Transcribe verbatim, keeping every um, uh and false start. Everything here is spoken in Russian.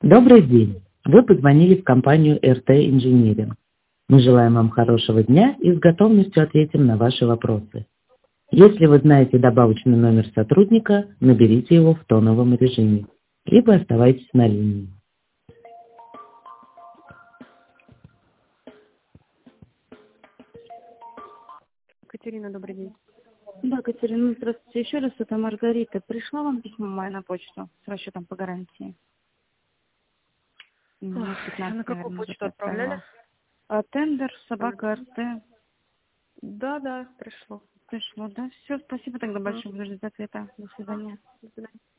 Добрый день! Вы позвонили в компанию эр тэ Engineering. Мы желаем вам хорошего дня и с готовностью ответим на ваши вопросы. Если вы знаете добавочный номер сотрудника, наберите его в тоновом режиме, либо оставайтесь на линии. Катерина, добрый день. Да, Катерина, здравствуйте. Еще раз, это Маргарита. Пришла вам письмо мое на почту с расчетом по гарантии? Ну, Ох, пятнадцать, на какую наверное, почту уже отправляли? отправила. А тендер, собака, РТ. Да, да, пришло. Пришло, да? Все, спасибо тогда Мгм. большое. Буду ждать ответа. До свидания. До свидания.